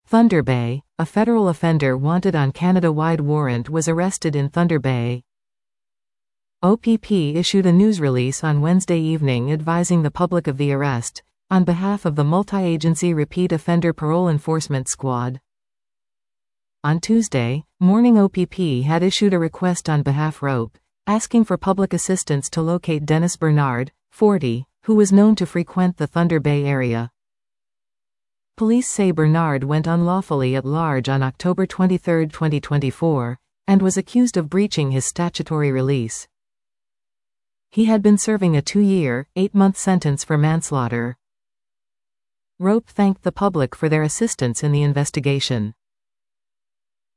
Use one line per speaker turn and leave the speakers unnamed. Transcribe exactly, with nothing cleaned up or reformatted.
Thunder Bay, a federal offender wanted on Canada-wide warrant was arrested in Thunder Bay. O P P issued a news release on Wednesday evening advising the public of the arrest, on behalf of the Multi-Agency Repeat Offender Parole Enforcement Squad. On Tuesday morning, O P P had issued a request on behalf R O P, asking for public assistance to locate Dennis Bernard, forty, who was known to frequent the Thunder Bay area. Police say Bernard went unlawfully at large on October twenty-third, twenty twenty-four, and was accused of breaching his statutory release. He had been serving a two-year, eight-month sentence for manslaughter. R O P thanked the public for their assistance in the investigation.